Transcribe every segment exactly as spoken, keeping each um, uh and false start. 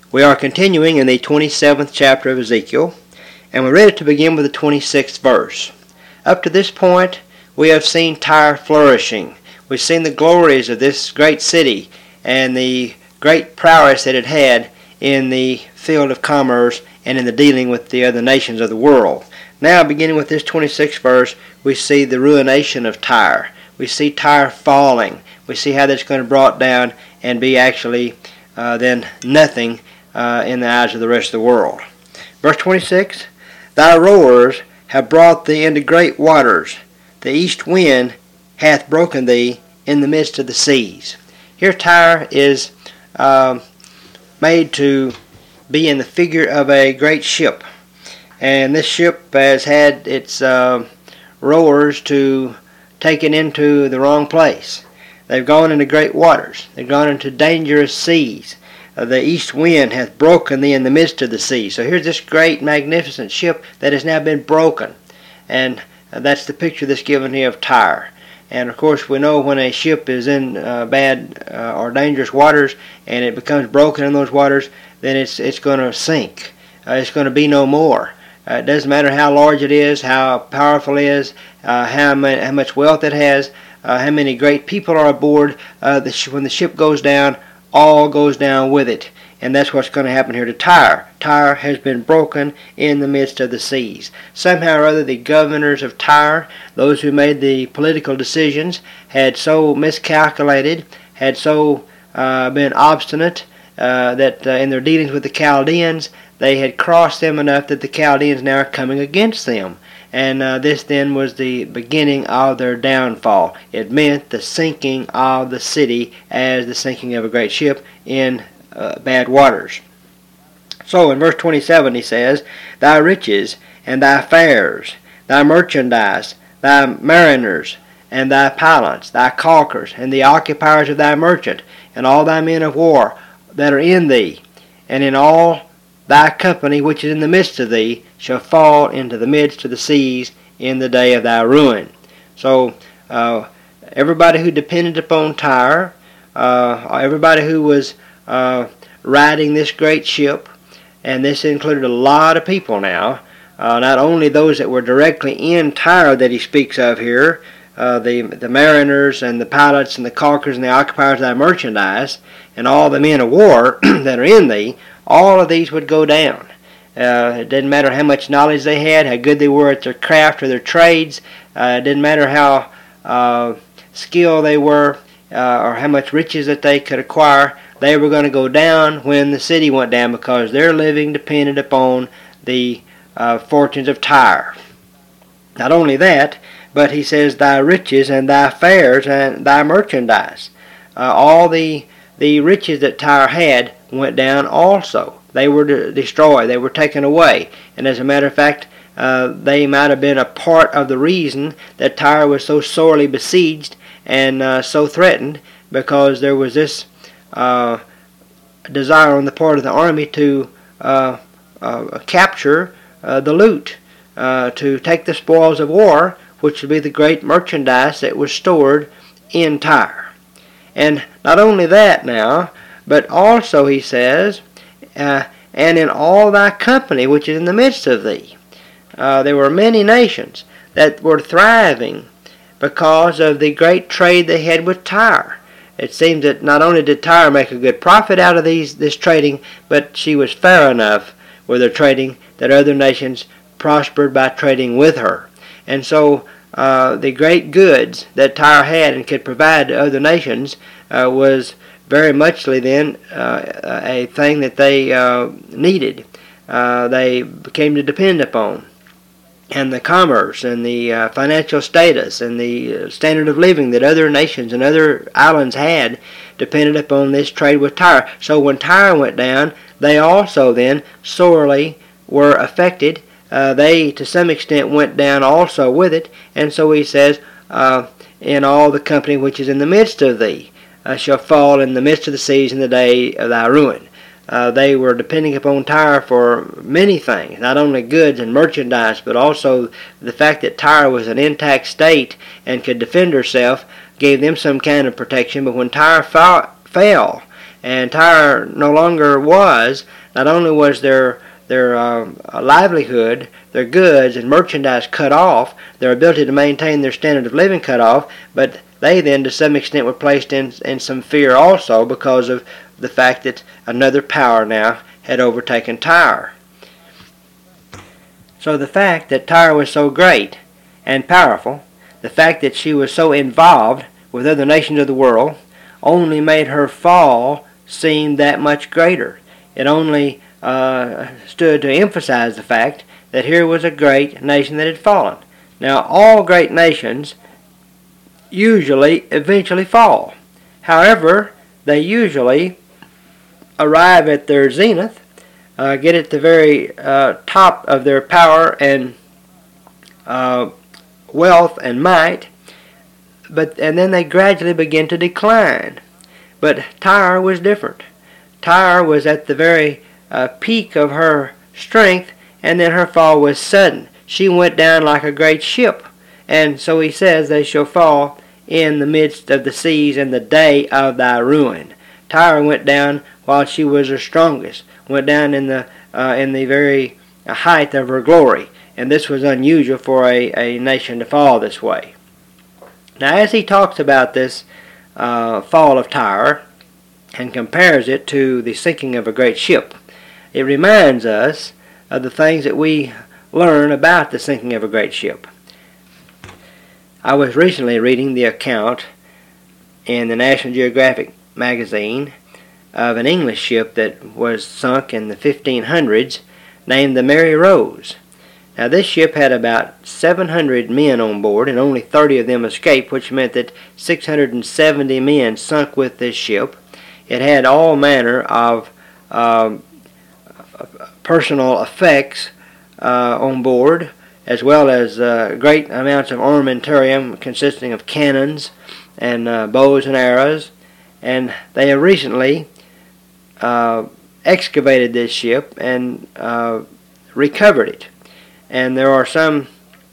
We are continuing in the twenty-seventh chapter of Ezekiel, and we're ready to begin with the twenty-sixth verse. Up to this point, we have seen Tyre flourishing. We've seen the glories of this great city and the great prowess that it had in the field of commerce and in the dealing with the other nations of the world. Now, beginning with this twenty-sixth verse, we see the ruination of Tyre. We see Tyre falling. We see how that's going to be brought down and be actually uh, then nothing Uh, in the eyes of the rest of the world. Verse twenty-six, Thy roars have brought thee into great waters. The east wind hath broken thee in the midst of the seas. Here Tyre is uh, made to be in the figure of a great ship. And this ship has had its uh, rowers to take it into the wrong place. They've gone into great waters. They've gone into dangerous seas. The east wind hath broken thee in the midst of the sea. So here's this great, magnificent ship that has now been broken. And that's the picture that's given here of Tyre. And of course we know when a ship is in uh, bad uh, or dangerous waters and it becomes broken in those waters, then it's it's going to sink. Uh, it's going to be no more. Uh, it doesn't matter how large it is, how powerful it is, uh, how, ma- how much wealth it has, uh, how many great people are aboard. Uh, the sh- when the ship goes down, all goes down with it. And that's what's going to happen here to Tyre. Tyre has been broken in the midst of the seas. Somehow or other, the governors of Tyre, those who made the political decisions, had so miscalculated, had so uh, been obstinate, uh, that uh, in their dealings with the Chaldeans, they had crossed them enough that the Chaldeans now are coming against them. And uh, this then was the beginning of their downfall. It meant the sinking of the city as the sinking of a great ship in uh, bad waters. So in verse twenty-seven he says, Thy riches and thy fares, thy merchandise, thy mariners, and thy pilots, thy caulkers, and the occupiers of thy merchant, and all thy men of war that are in thee, and in all thy company which is in the midst of thee, shall fall into the midst of the seas in the day of thy ruin. So uh, everybody who depended upon Tyre, uh, everybody who was uh, riding this great ship, and this included a lot of people now, uh, not only those that were directly in Tyre that he speaks of here, uh, the, the mariners and the pilots and the caulkers and the occupiers of thy merchandise, and all the men of war that are in thee, all of these would go down. Uh, it didn't matter how much knowledge they had, how good they were at their craft or their trades. Uh, it didn't matter how uh, skilled they were uh, or how much riches that they could acquire. They were going to go down when the city went down because their living depended upon the uh, fortunes of Tyre. Not only that, but he says, Thy riches and thy fares and thy merchandise. Uh, all the, the riches that Tyre had went down also. They were de- destroyed. They were taken away. And as a matter of fact, uh, they might have been a part of the reason that Tyre was so sorely besieged and uh, so threatened, because there was this uh, desire on the part of the army to uh, uh, capture uh, the loot, uh, to take the spoils of war, which would be the great merchandise that was stored in Tyre. And not only that now, but also he says, uh, and in all thy company which is in the midst of thee. Uh, there were many nations that were thriving because of the great trade they had with Tyre. It seems that not only did Tyre make a good profit out of these this trading, but she was fair enough with her trading that other nations prospered by trading with her. And so uh, the great goods that Tyre had and could provide to other nations uh, was very muchly then uh, a thing that they uh, needed. Uh, they came to depend upon. And the commerce and the uh, financial status and the standard of living that other nations and other islands had depended upon this trade with Tyre. So when Tyre went down, they also then sorely were affected. Uh, they, to some extent, went down also with it. And so he says, uh, in all the company which is in the midst of thee, Uh, shall fall in the midst of the seas in the day of thy ruin. Uh, they were depending upon Tyre for many things, not only goods and merchandise, but also the fact that Tyre was an intact state and could defend herself gave them some kind of protection. But when Tyre fa- fell and Tyre no longer was, not only was their their um, livelihood, their goods and merchandise cut off, their ability to maintain their standard of living cut off, but they then to some extent were placed in, in some fear also because of the fact that another power now had overtaken Tyre. So the fact that Tyre was so great and powerful, the fact that she was so involved with other nations of the world, only made her fall seem that much greater. It only uh, stood to emphasize the fact that here was a great nation that had fallen. Now, all great nations usually eventually fall. However, they usually arrive at their zenith, uh, get at the very uh, top of their power and uh, wealth and might, but and then they gradually begin to decline. But Tyre was different. Tyre was at the very uh, peak of her strength, and then her fall was sudden. She went down like a great ship, and so he says they shall fall in the midst of the seas in the day of thy ruin. Tyre went down while she was her strongest, went down in the uh, in the very height of her glory, and this was unusual for a, a nation to fall this way. Now, as he talks about this uh, fall of Tyre and compares it to the sinking of a great ship, it reminds us of the things that we learn about the sinking of a great ship. I was recently reading the account in the National Geographic magazine of an English ship that was sunk in the fifteen hundreds named the Mary Rose. Now, this ship had about seven hundred men on board, and only thirty of them escaped, which meant that six hundred seventy men sunk with this ship. It had all manner of uh, personal effects uh, on board, as well as uh, great amounts of armamentarium consisting of cannons and uh, bows and arrows. And they have recently uh, excavated this ship and uh, recovered it. And there are some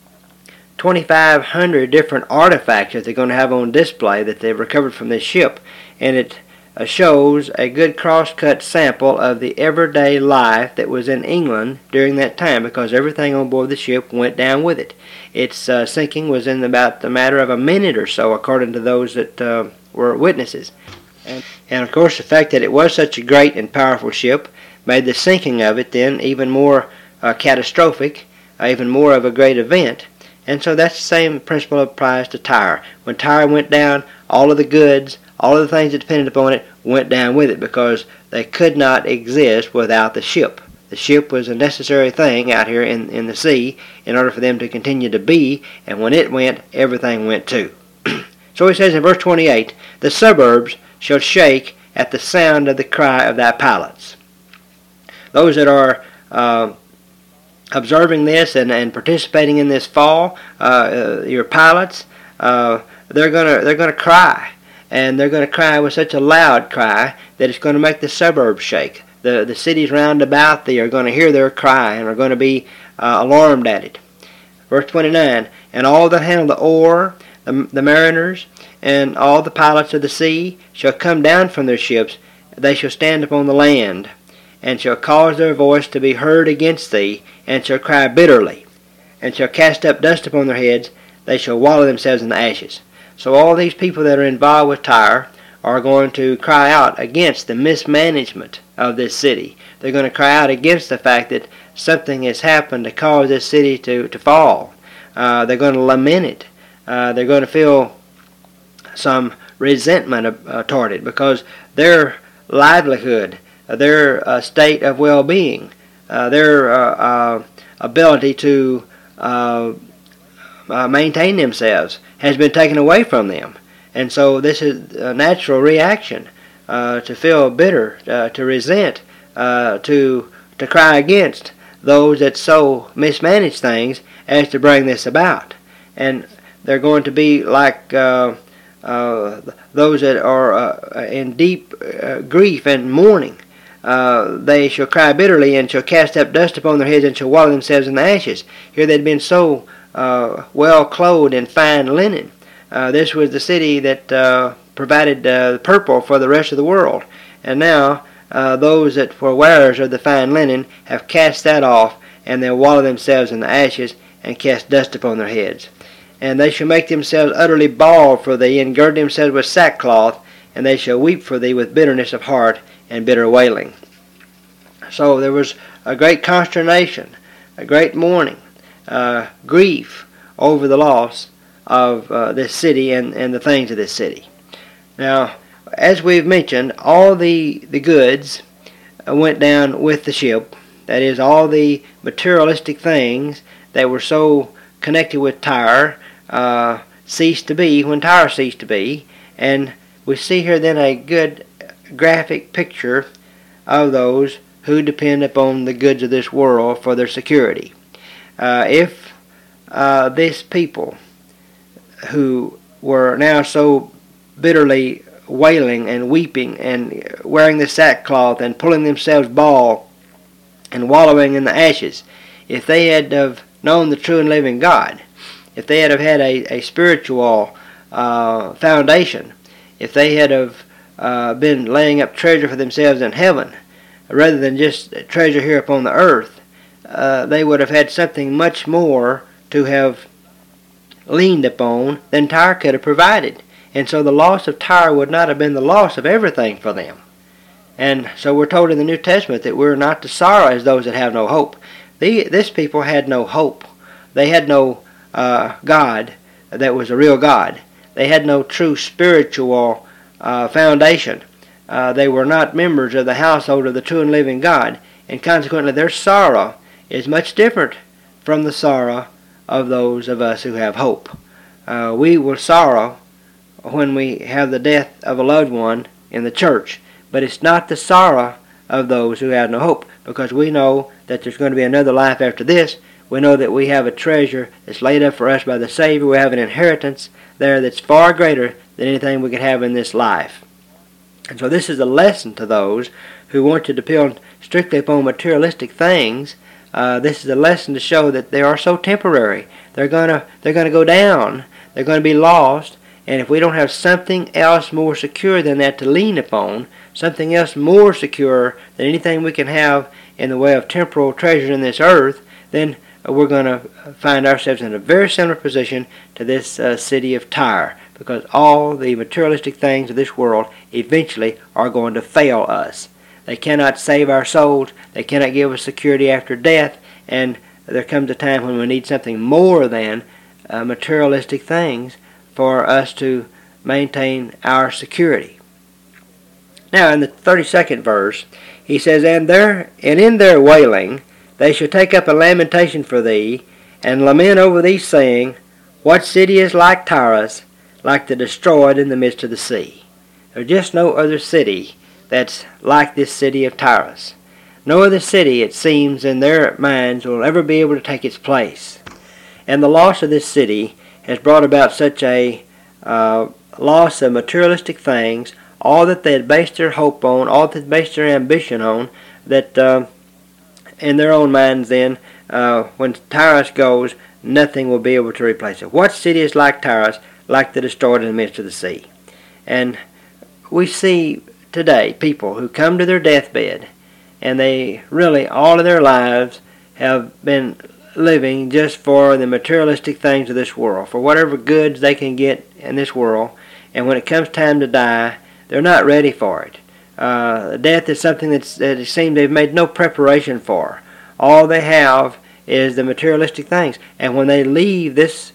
twenty-five hundred different artifacts that they're going to have on display that they've recovered from this ship. And it uh, shows a good cross-cut sample of the everyday life that was in England during that time, because everything on board the ship went down with it. Its uh, sinking was in about the matter of a minute or so, according to those that uh, were witnesses. And, and of course, the fact that it was such a great and powerful ship made the sinking of it then even more uh, catastrophic, uh, even more of a great event. And so that's the same principle applies to Tyre. When Tyre went down, all of the goods, all of the things that depended upon it went down with it, because they could not exist without the ship. The ship was a necessary thing out here in, in the sea in order for them to continue to be, and when it went, everything went too. So he says in verse twenty-eight, the suburbs shall shake at the sound of the cry of thy pilots. Those that are uh, observing this and, and participating in this fall, uh, uh, your pilots, uh, they're gonna they're gonna cry, and they're gonna cry with such a loud cry that it's going to make the suburbs shake. The the cities round about thee are going to hear their cry and are going to be uh, alarmed at it. Verse twenty-nine, and all that handle the oar, the, the mariners, and all the pilots of the sea shall come down from their ships, they shall stand upon the land, and shall cause their voice to be heard against thee, and shall cry bitterly, and shall cast up dust upon their heads, they shall wallow themselves in the ashes. So all these people that are involved with Tyre are going to cry out against the mismanagement of this city. They're going to cry out against the fact that something has happened to cause this city to, to fall. Uh, they're going to lament it. Uh, they're going to feel some resentment uh, toward it, because their livelihood, uh, their uh, state of well-being, uh, their uh, uh, ability to uh, uh, maintain themselves has been taken away from them. And so this is a natural reaction uh, to feel bitter, uh, to resent, uh, to to cry against those that so mismanage things as to bring this about. And they're going to be like uh, uh, those that are uh, in deep uh, grief and mourning. Uh, they shall cry bitterly, and shall cast up dust upon their heads, and shall wallow themselves in the ashes. Here they'd been so uh, well clothed in fine linen. Uh, this was the city that uh, provided uh, the purple for the rest of the world. And now uh, those that were wearers of the fine linen have cast that off, and they'll wallow themselves in the ashes and cast dust upon their heads. And they shall make themselves utterly bald for thee, and gird themselves with sackcloth, and they shall weep for thee with bitterness of heart and bitter wailing. So there was a great consternation, a great mourning, uh, grief over the loss of uh, this city and, and the things of this city. Now, as we've mentioned, all the, the goods went down with the ship. That is, all the materialistic things that were so connected with Tyre uh, ceased to be when Tyre ceased to be. And we see here then a good graphic picture of those who depend upon the goods of this world for their security. Uh, if uh, this people who were now so bitterly wailing and weeping and wearing the sackcloth and pulling themselves bald and wallowing in the ashes, if they had have known the true and living God, if they had have had a, a spiritual uh, foundation, if they had have uh, been laying up treasure for themselves in heaven rather than just treasure here upon the earth, uh, they would have had something much more to have leaned upon than Tyre could have provided. And so the loss of Tyre would not have been the loss of everything for them. And so we're told in the New Testament that we're not to sorrow as those that have no hope. The, this people had no hope. They had no uh, God that was a real God. They had no true spiritual uh, foundation. Uh, they were not members of the household of the true and living God. And consequently their sorrow is much different from the sorrow of those of us who have hope. Uh, we will sorrow when we have the death of a loved one in the church, but it's not the sorrow of those who have no hope, because we know that there's going to be another life after this. We know that we have a treasure that's laid up for us by the Savior. We have an inheritance there that's far greater than anything we could have in this life. And so this is a lesson to those who want to depend strictly upon materialistic things. Uh, this is a lesson to show that they are so temporary. They're gonna they're gonna go down. They're going to be lost. And if we don't have something else more secure than that to lean upon, something else more secure than anything we can have in the way of temporal treasures in this earth, then we're going to find ourselves in a very similar position to this uh, city of Tyre, because all the materialistic things of this world eventually are going to fail us. They cannot save our souls. They cannot give us security after death. And there comes a time when we need something more than uh, materialistic things for us to maintain our security. Now in the thirty-second verse, he says, And there, and in their wailing they shall take up a lamentation for thee, and lament over thee, saying, What city is like Tyrus, like the destroyed in the midst of the sea? There's just no other city that's like this city of Tyrus. No other city, it seems, in their minds will ever be able to take its place. And the loss of this city has brought about such a uh, loss of materialistic things, all that they had based their hope on, all that they had based their ambition on, that uh, in their own minds then, uh, when Tyrus goes, nothing will be able to replace it. What city is like Tyrus, like the destroyed in the midst of the sea? And we see today people who come to their deathbed, and they really, all of their lives, have been living just for the materialistic things of this world, for whatever goods they can get in this world, and when it comes time to die, they're not ready for it. Uh, death is something that's, that it seems they've made no preparation for. All they have is the materialistic things, and when they leave this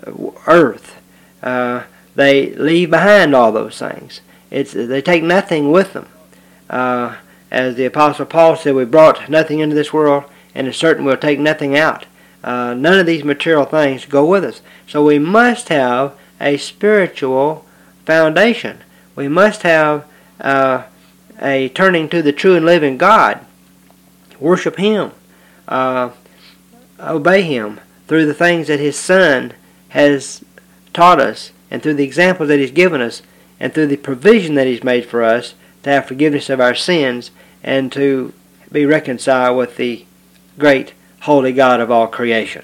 earth, uh, they leave behind all those things. It's, they take nothing with them. Uh, as the Apostle Paul said, we brought nothing into this world, and it's certain we'll take nothing out. Uh, none of these material things go with us. So we must have a spiritual foundation. We must have uh, a turning to the true and living God. Worship Him. Uh, obey Him through the things that His Son has taught us, and through the examples that He's given us, and through the provision that He's made for us to have forgiveness of our sins and to be reconciled with the great holy God of all creation.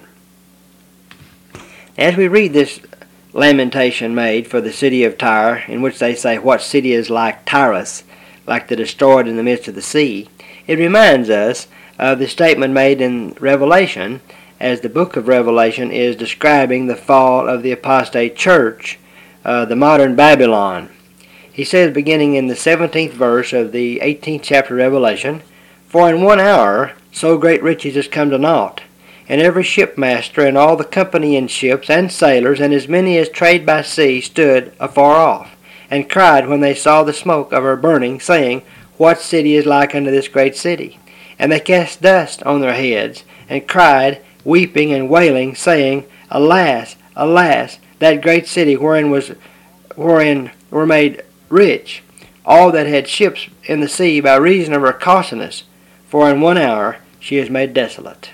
As we read this lamentation made for the city of Tyre, in which they say, What city is like Tyrus, like the destroyed in the midst of the sea, it reminds us of the statement made in Revelation, as the book of Revelation is describing the fall of the apostate church, uh, the modern Babylon. He says, beginning in the seventeenth verse of the eighteenth chapter of Revelation, "For in one hour so great riches is come to naught, and every shipmaster and all the company in ships and sailors and as many as trade by sea stood afar off, and cried when they saw the smoke of her burning, saying, What city is like unto this great city? And they cast dust on their heads, and cried, weeping and wailing, saying, Alas, alas, that great city wherein was wherein were made rich all that had ships in the sea by reason of her costliness, for in one hour she is made desolate.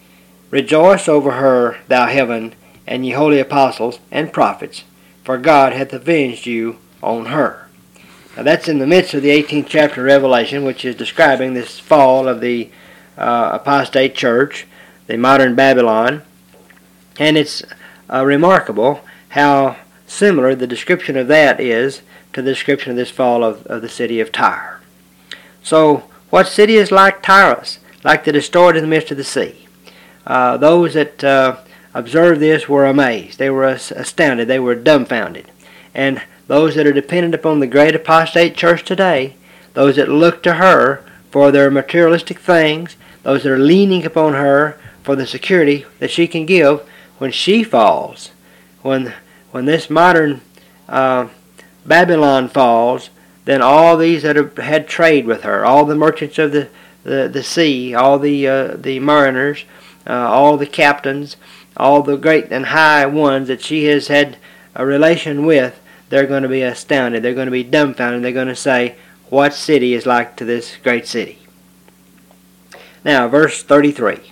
Rejoice over her, thou heaven, and ye holy apostles and prophets, for God hath avenged you on her." Now that's in the midst of the eighteenth chapter of Revelation, which is describing this fall of the uh, apostate church, the modern Babylon. And it's uh, remarkable how similar the description of that is to the description of this fall of, of the city of Tyre. So, what city is like Tyrus, like the destroyed in the midst of the sea? Uh, those that uh, observed this were amazed. They were astounded. They were dumbfounded. And those that are dependent upon the great apostate church today, those that look to her for their materialistic things, those that are leaning upon her for the security that she can give, when she falls, when when this modern uh, Babylon falls, then all these that have had trade with her, all the merchants of the, the, the sea, all the uh, the mariners, uh, all the captains, all the great and high ones that she has had a relation with, they're going to be astounded. They're going to be dumbfounded. They're going to say, what city is like to this great city? Now, verse thirty-three.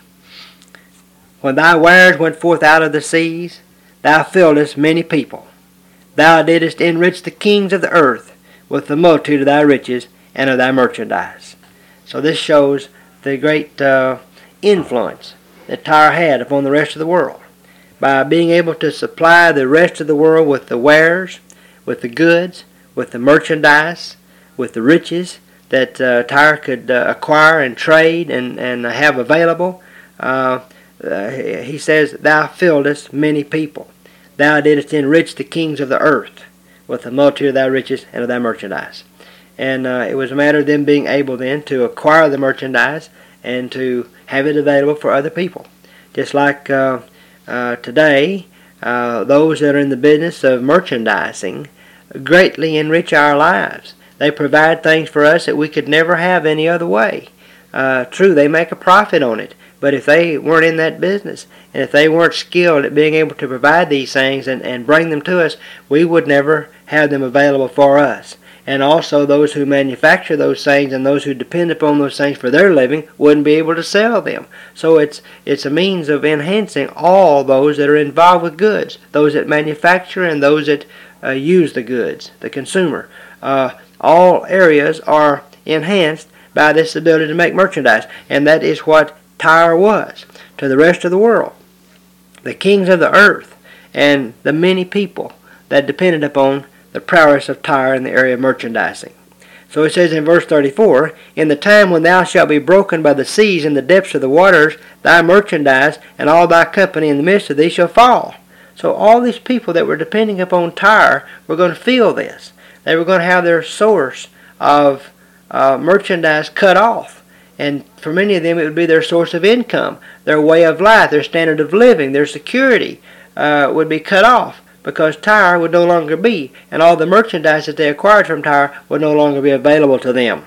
When thy wares went forth out of the seas, thou filledst many people. Thou didst enrich the kings of the earth with the multitude of thy riches and of thy merchandise. So this shows the great uh, influence that Tyre had upon the rest of the world, by being able to supply the rest of the world with the wares, with the goods, with the merchandise, with the riches that uh, Tyre could uh, acquire and trade and, and have available. Uh, uh, he says, thou filledst many people. Thou didst enrich the kings of the earth with the multitude of thy riches and of thy merchandise. And uh, it was a matter of them being able then to acquire the merchandise and to have it available for other people. Just like uh, uh, today, uh, those that are in the business of merchandising greatly enrich our lives. They provide things for us that we could never have any other way. Uh, true, they make a profit on it, but if they weren't in that business, and if they weren't skilled at being able to provide these things and, and bring them to us, we would never have them available for us. And also those who manufacture those things and those who depend upon those things for their living wouldn't be able to sell them. So it's it's a means of enhancing all those that are involved with goods, those that manufacture and those that uh, use the goods, the consumer. Uh, all areas are enhanced by this ability to make merchandise, and that is what Tyre was to the rest of the world. The kings of the earth and the many people that depended upon the prowess of Tyre in the area of merchandising. So it says in verse thirty-four, in the time when thou shalt be broken by the seas in the depths of the waters, thy merchandise and all thy company in the midst of thee shall fall. So all these people that were depending upon Tyre were going to feel this. They were going to have their source of uh, merchandise cut off. And for many of them, it would be their source of income, their way of life, their standard of living, their security uh, would be cut off, because Tyre would no longer be, and all the merchandise that they acquired from Tyre would no longer be available to them.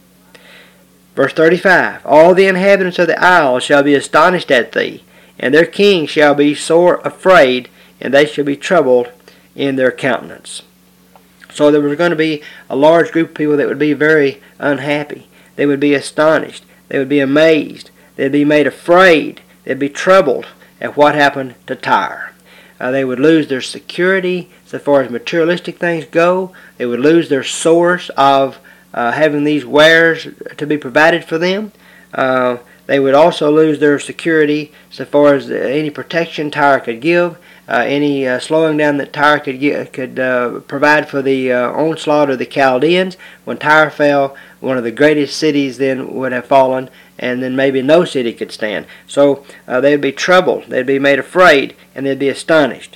Verse thirty-five, all the inhabitants of the isles shall be astonished at thee, and their kings shall be sore afraid, and they shall be troubled in their countenance. So there was going to be a large group of people that would be very unhappy. They would be astonished. They would be amazed. They'd be made afraid. They'd be troubled at what happened to Tyre. Uh, they would lose their security so far as materialistic things go. They would lose their source of uh, having these wares to be provided for them. Uh, They would also lose their security so far as any protection Tyre could give, uh, any uh, slowing down that Tyre could get, could uh, provide for the uh, onslaught of the Chaldeans. When Tyre fell, one of the greatest cities then would have fallen, and then maybe no city could stand. So uh, they'd be troubled, they'd be made afraid, and they'd be astonished.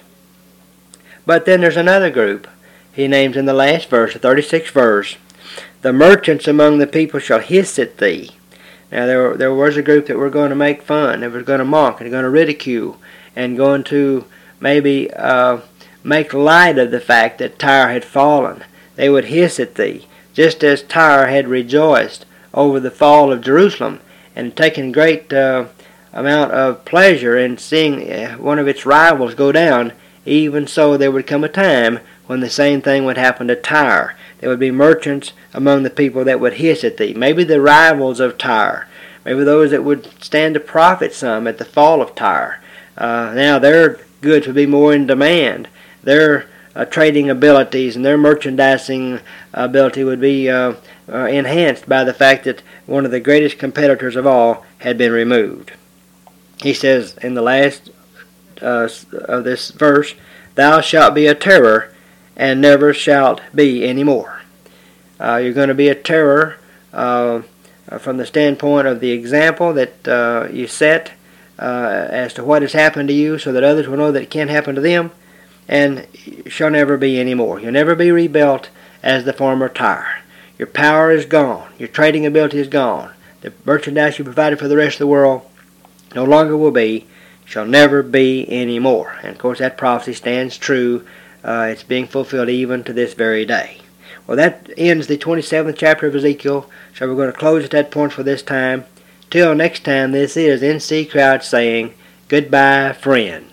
But then there's another group. He names in the last verse, the thirty-sixth verse, the merchants among the people shall hiss at thee. Now there, there was a group that were going to make fun, that was going to mock, and going to ridicule, and going to maybe uh, make light of the fact that Tyre had fallen. They would hiss at thee, just as Tyre had rejoiced over the fall of Jerusalem, and taken great uh, amount of pleasure in seeing uh, one of its rivals go down. Even so, there would come a time when the same thing would happen to Tyre. There would be merchants among the people that would hiss at thee. Maybe the rivals of Tyre. Maybe those that would stand to profit some at the fall of Tyre. Uh, now their goods would be more in demand. Their uh, trading abilities and their merchandising ability would be uh, uh, enhanced by the fact that one of the greatest competitors of all had been removed. He says in the last uh, of this verse, thou shalt be a terror and never shalt be any more. Uh, you're going to be a terror uh, from the standpoint of the example that uh, you set uh, as to what has happened to you, so that others will know that it can't happen to them, and shall never be any more. You'll never be rebuilt as the former Tyre. Your power is gone. Your trading ability is gone. The merchandise you provided for the rest of the world no longer will be, shall never be any more. And of course that prophecy stands true. Uh, it's being fulfilled even to this very day. Well, that ends the twenty-seventh chapter of Ezekiel, so we're going to close at that point for this time. Till next time, this is N C Crouch saying, goodbye, friend.